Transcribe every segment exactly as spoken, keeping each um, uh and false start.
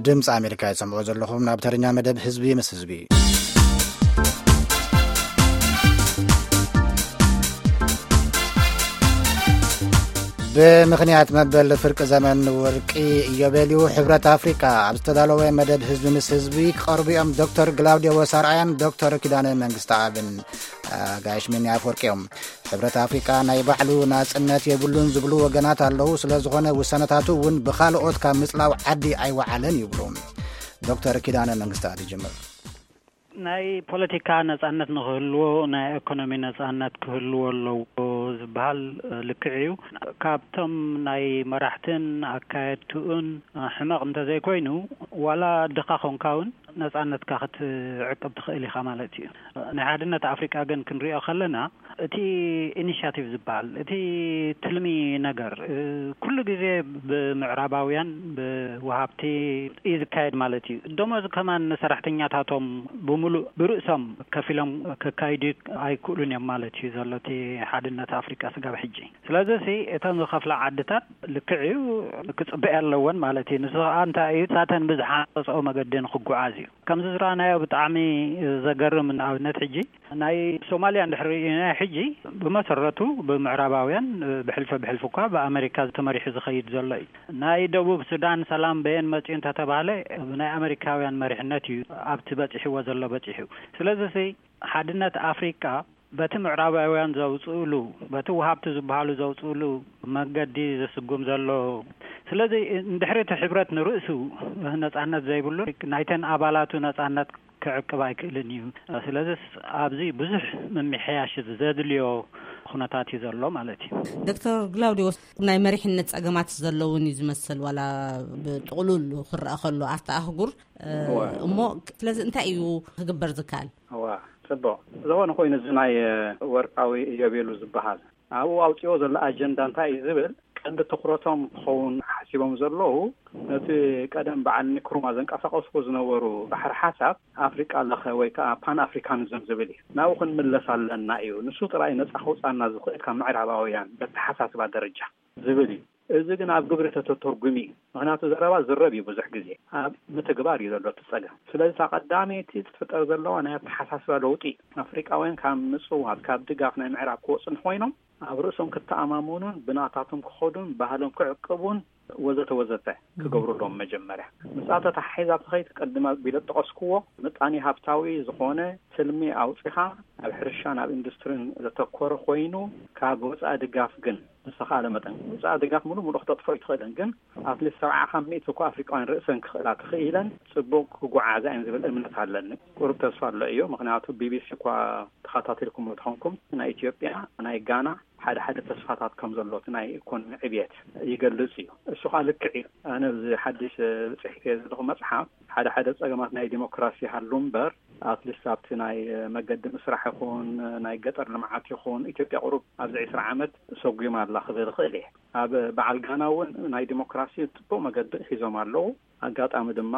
ድምፂ ኣሜሪካ ይሰምዑ ዘለኹም ናብ ተረኛ መደብ ህዝቢ ምስ ህዝቢ بمخنيات مبل فرق زمن ورقي يبليو حبرة أفريقيا أبستدالو مدب حزب مس حزبي قربي أم دكتور غلاوديو وسارعين دكتور كيدان منغستابن غايش مني أفوركيوم حبرة أفريقيا ناي بحلو ناس النت يبلون زبلو وغنات اللهو سلازغونه وسنتاتو ون بخالقوت كمثلاو عدي أي وعلن يبلون دكتور كيدان منغستابي جمل ናይ ፖለቲካ ነጻነት ንኽህልዎ ናይ ኢኮኖሚ ነጻነት ክህልዎ ኣለዎ ዝበሃል ልክዕዩ ካብቶም ናይ መራሕትን ኣካየድቱን ሕማቕ እንተዘይኮይኑ ዋላ ድኻ ኾንካውን ነጻነትካ ክትዕቅብ ትኽእል ኢኻ ማለት እዩ ናይ ሓድነት ኣፍሪቃ ግን ክንሪኦ ከለና እቲ ኢኒሽቲቭ ዝበሃል እቲ ትልሚ ነገር ኩሉ ግዜ ብምዕራባውያን ብወሃብቲ ይዝካየድ ማለት እዩ ደሞዝ ከማን ሰራሕተኛታቶም ብሙሉእ ብርእሶም ከፊሎም ከካይዱ ኣይክእሉን እዮም ማለት እዩ ዘሎቲ ሓድነት ኣፍሪቃ ስጋብ ሕጂ ስለዚ እተን ዝኸፍላ ዓድታት ልክዕዩ ክፅበያ ኣለወን ማለት እዩ ንሱ እንታይ እዩ ሳተን ብዝሓፀኦ መገዲ ንኽጓዓዝ እዩ ከምዚ ዝረኣናዮ ብጣዕሚ ዘገርም ንኣብነት ሕጂ ናይ ሶማልያ እንድሕር ናይ ሕጂ ብመሰረቱ ብምዕራባውያን ብሕልፈ ብሕልፉ እኳ በኣሜሪካ ተመሪሑ ዝኸይድ ዘሎ እዩ ናይ ደቡብ ሱዳን ሰላም በየን መፂን ተተባለ ናይ ኣሜሪካውያን መሪሕነት እዩ ኣብቲ በፂሕዎ ዘሎ በፂሑ ስለዚ ሓድነት ኣፍሪቃ በቲ ምዕራባውያን ዘውፅኡሉ በቲ ወሃብቲ ዝበሃሉ ዘውፅኡሉ መገዲ ዘስጉም ዘሎ ስለዚ እንድሕሪት ሕብረት ንርእሱ ነጻነት ዘይብሉ ናይተን ኣባላቱ ነጻነት ክዕቅብ ኣይክእልን እዩ ስለዚ ኣብዚ ብዙሕ ምምሕያሽ ዘድልዮ ኩነታት እዩ ዘሎ ማለት እዩ ዶክተር ግላውዲዮ ናይ መሪሕነት ጸገማት ዘለውን እዩ ዝመስል ዋላ ብጥቕሉል ክረአ ከሎ ኣፍታ ኣህጉር እሞ ስለዚ እንታይ እዩ ክግበር ዝካል ዋ ጽቡቕ ዝኾነ ኮይኑ እዚ ናይ ወርቃዊ ኢዮቤሉ ዝበሃል ኣብኡ ኣውፂኦ ዘሎ ኣጀንዳ እንታይ እዩ ዝብል ቀንዲ ትኩረቶም ክኸውን ሓሲቦም ዘለዉ ነቲ ቀደም በዓል ኒክሩማ ዘንቀሳቐሱ ዝነበሩ ባሕሪ ሓሳብ ኣፍሪቃ ለኸ ወይ ከዓ ፓን ኣፍሪካኒዝም ዝብል እዩ ናብኡ ክንምለስ ኣለና እዩ ንሱ ጥራይ ነፃ ከውፃና ዝኽእል ካብ ምዕራባውያን በተሓሳስባ ደረጃ ዝብል እዩ እዚ ግን ኣብ ግብሪ ተተርጉሚ ምክንያቱ ዘረባ ዝረብ እዩ ብዙሕ ግዜ ኣብ ምትግባር እዩ ዘሎ ትፀገም ስለዚ ቀዳመይቲ ትፍጠር ዘለዋ ናይ ተሓሳስባ ለውጢ ኣፍሪቃውያን ካብ ምጽዋት ካብ ድጋፍ ናይ ምዕራብ ክወፅን ኮይኖም ኣብ ርእሶም ክተኣማምኑን ብናታቶም ክኸዱን ባህሎም ክዕቅቡን ወዘተ ወዘተ ክገብሩሎም መጀመርያ ምጻተታ ሓይዛት ኸይት ቀድማ ቢለጠቀስክዎ ምጣኒ ሃብታዊ ዝኾነ ስልሚ ኣውፂኻ ኣብ ሕርሻን ኣብ ኢንዱስትሪን ዘተኮረ ኮይኑ ካብ ወፃኢ ድጋፍ ግን ንሰኻለ መጠን ወፃኢ ድጋፍ ሙሉ ሙሉ ክተጥፍኦ ይትኽእልን ግን ኣትሊስት ሰብዓ ከሚት እኳ ኣፍሪቃውያን ርእሰን ክኽእላ ትኽኢለን ጽቡቕ ክጓዓዛ እዮም ዝብል እምነት ኣለኒ ቁሩብ ተስፋ ኣሎ እዩ ምክንያቱ ቢቢሲ እኳ ተኸታተልኩም ትኾንኩም ናይ ኢትዮጵያ ናይ ጋና ሓደ ሓደ ተስፋታት ከም ዘሎት ናይ ኢኮኖሚ ዕብየት ይገልጽ እዩ እሱ ኸ ልክዕ እዩ ኣነ እዚ ሓድሽ ጽሒፈ ዘለኹ መጽሓፍ ሓደ ሓደ ጸገማት ናይ ዲሞክራሲ ሃሉ እምበር ኣትሊስት ኣብቲ ናይ መገዲ ምስራሕ ይኹን ናይ ገጠር ልምዓት ይኹን ኢትዮጵያ ቁሩብ ኣብዚ ዒስራ ዓመት ሰጉማ ኣላ ክብል ክእል እየ ኣብ በዓል ጋና እውን ናይ ዲሞክራሲ ጽቡቕ መገዲ ሒዞም ኣለዉ ኣጋጣሚ ድማ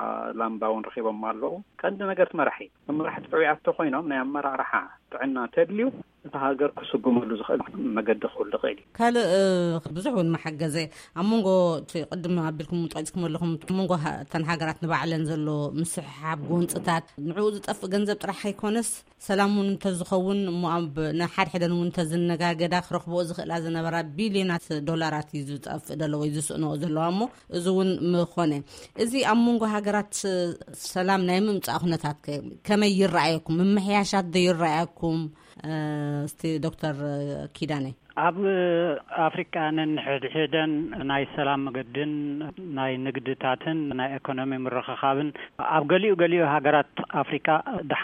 ላምባውን ረኺቦም ኣለዉ ቀንዲ ነገር ትመራሒ መራሕቲ ጥዑያት ኮይኖም ናይ ኣመራርሓ ጥዕና ተድልዩ እቲ ሃገር ክስጉመሉ ዝኽእል መገዲ ክህሉ ይኽእል ካልእ ብዙሕ እውን መሓገዘ ኣብ መንጎ ቅድም ኣቢልኩም ጠቂስኩም ኣለኹም መንጎ ተን ሃገራት ንባዕለን ዘሎ ምስሓብ ጎንፅታት ንዕኡ ዝጠፍእ ገንዘብ ጥራሕ ኣይኮነስ ሰላሙን እንተዝኸውን እሞ ኣብ ንሓድ ሕደን እውን እንተዝነጋገዳ ክረኽብኦ ዝኽእላ ዝነበራ ቢልዮናት ዶላራት እዩ ዝጠፍእ ዘሎ ወይ ዝስእንኦ ዘለዋ እሞ እዚ እውን ምኾነ እዚ ኣብ መንጎ ሃገራት ሰላም ናይ ምምፃእ ኩነታት ከመይ ይረኣየኩም ምምሕያሻት ዶ ይረኣየኩም እስቲ ዶክተር ኪዳነ ኣብ ኣፍሪካ ንሕድሕደን ናይ ሰላም መገድን ናይ ንግድታትን ናይ ኢኮኖሚ ምርኽኻብን ኣብ ገሊኡ ገሊኡ ሃገራት ኣፍሪካ